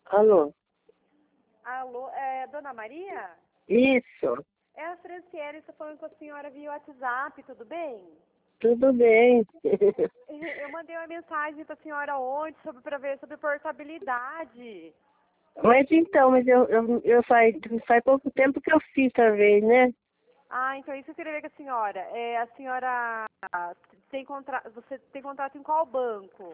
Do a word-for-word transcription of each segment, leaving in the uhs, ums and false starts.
Alô? Alô, é Dona Maria? Isso, É a Franciele, estou falando com a senhora via WhatsApp, tudo bem? tudo bem. Eu mandei uma mensagem para a senhora ontem sobre para ver sobre portabilidade. Mas então, mas eu, eu, eu faz, faz pouco tempo que eu fiz talvez, né? Ah, então isso eu queria ver com a senhora. É, a senhora tem contra... você tem contrato em qual banco?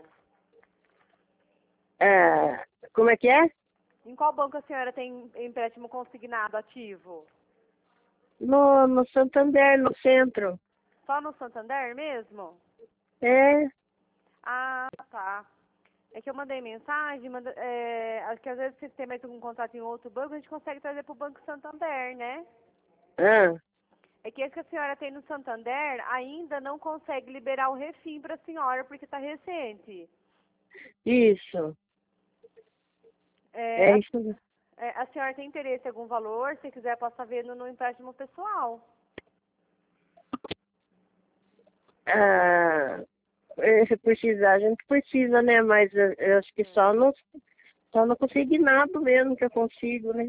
Ah, como é que é? Em qual banco a senhora tem empréstimo consignado ativo? No, no Santander, no centro. Só no Santander mesmo? É, Ah, tá. É que eu mandei mensagem, manda, é, que às vezes se tem mais algum contato em outro banco, a gente consegue trazer para o Banco Santander, né? ah, É que esse que a senhora tem no Santander ainda não consegue liberar o refim para a senhora porque está recente. isso. É, É a, isso. é, a senhora tem interesse em algum valor? Se quiser, posso estar vendo no empréstimo pessoal. Ah, é, se precisar, a gente precisa, né? Mas eu, eu acho que só no, só no consignado mesmo que eu consigo, né?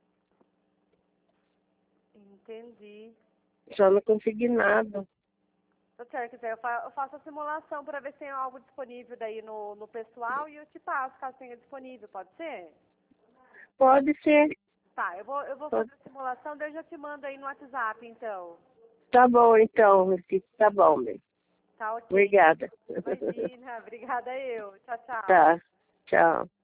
Entendi. Só no consignado. Se a senhora quiser, eu, fa eu faço a simulação para ver se tem algo disponível daí no, no pessoal e eu te passo caso tenha disponível, pode ser? Pode ser. Tá, eu vou, eu vou Pode. fazer a simulação, daí eu já te mando aí no WhatsApp, então. Tá bom, então, meu filho. Tá bom, meu. Tá ok. Obrigada. Imagina, obrigada eu. Tchau, tchau. Tá, tchau.